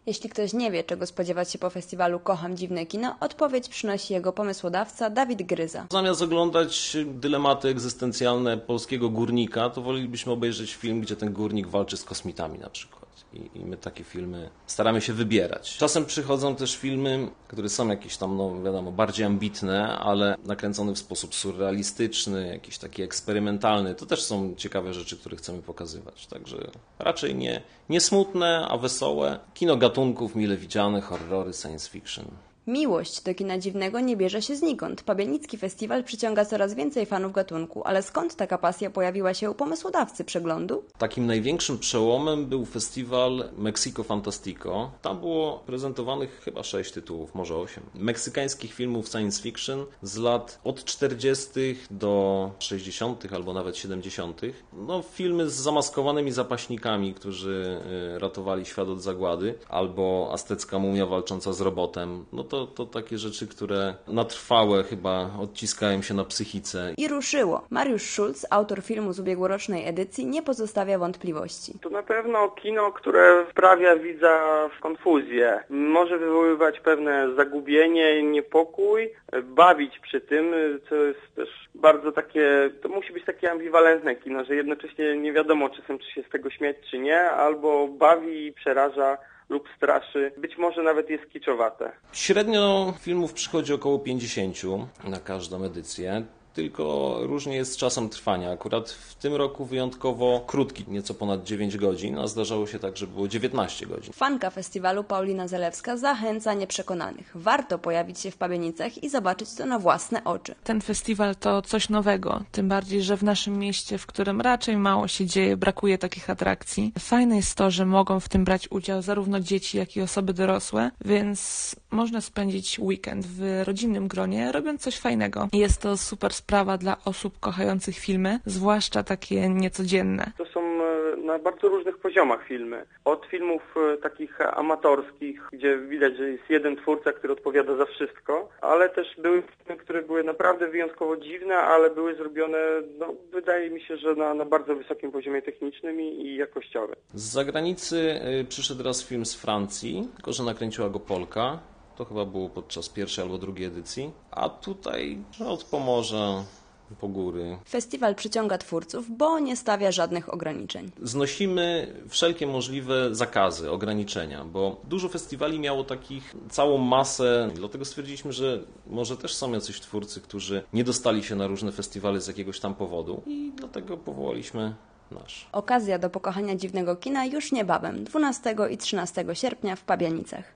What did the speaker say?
Jeśli ktoś nie wie, czego spodziewać się po festiwalu Kocham dziwne kino, odpowiedź przynosi jego pomysłodawca Dawid Gryza. Zamiast oglądać dylematy egzystencjalne polskiego górnika, to wolelibyśmy obejrzeć film, gdzie ten górnik walczy z kosmitami na przykład. I my takie filmy staramy się wybierać. Czasem przychodzą też filmy, które są jakieś tam, no wiadomo, bardziej ambitne, ale nakręcone w sposób surrealistyczny, jakiś taki eksperymentalny. To też są ciekawe rzeczy, które chcemy pokazywać. Także raczej nie smutne, a wesołe. Kino gatunków mile widziane, horrory, science fiction. Miłość do kina dziwnego nie bierze się znikąd. Pabianicki festiwal przyciąga coraz więcej fanów gatunku, ale skąd taka pasja pojawiła się u pomysłodawcy przeglądu? Takim największym przełomem był festiwal Mexico Fantastico. Tam było prezentowanych chyba 6 tytułów, może 8. Meksykańskich filmów science fiction z lat od 40. do 60. albo nawet 70. No, filmy z zamaskowanymi zapaśnikami, którzy ratowali świat od zagłady, albo aztecka mumia walcząca z robotem. No to takie rzeczy, które na trwałe chyba odciskają się na psychice. I ruszyło. Mariusz Schulz, autor filmu z ubiegłorocznej edycji, nie pozostawia wątpliwości. To na pewno kino, które wprawia widza w konfuzję. Może wywoływać pewne zagubienie, niepokój, bawić przy tym, co jest też bardzo takie, to musi być takie ambiwalentne kino, że jednocześnie nie wiadomo czasem, czy się z tego śmiać, czy nie, albo bawi i przeraża lub straszy. Być może nawet jest kiczowate. Średnio filmów przychodzi około 50 na każdą edycję. Tylko różnie jest z czasem trwania. Akurat w tym roku wyjątkowo krótki, nieco ponad 9 godzin, a zdarzało się tak, że było 19 godzin. Fanka festiwalu Paulina Zalewska zachęca nieprzekonanych. Warto pojawić się w Pabienicach i zobaczyć to na własne oczy. Ten festiwal to coś nowego, tym bardziej, że w naszym mieście, w którym raczej mało się dzieje, brakuje takich atrakcji. Fajne jest to, że mogą w tym brać udział zarówno dzieci, jak i osoby dorosłe, więc można spędzić weekend w rodzinnym gronie, robiąc coś fajnego. Jest to super sprawa dla osób kochających filmy, zwłaszcza takie niecodzienne. To są na bardzo różnych poziomach filmy. Od filmów takich amatorskich, gdzie widać, że jest jeden twórca, który odpowiada za wszystko, ale też były filmy, które były naprawdę wyjątkowo dziwne, ale były zrobione, no, wydaje mi się, że na bardzo wysokim poziomie technicznym i jakościowym. Z zagranicy przyszedł raz film z Francji, tylko że nakręciła go Polka. To chyba było podczas pierwszej albo drugiej edycji. A tutaj od Pomorza po góry. Festiwal przyciąga twórców, bo nie stawia żadnych ograniczeń. Znosimy wszelkie możliwe zakazy, ograniczenia, bo dużo festiwali miało takich całą masę. Dlatego stwierdziliśmy, że może też są jacyś twórcy, którzy nie dostali się na różne festiwale z jakiegoś tam powodu i dlatego powołaliśmy nasz. Okazja do pokochania dziwnego kina już niebawem, 12 i 13 sierpnia w Pabianicach.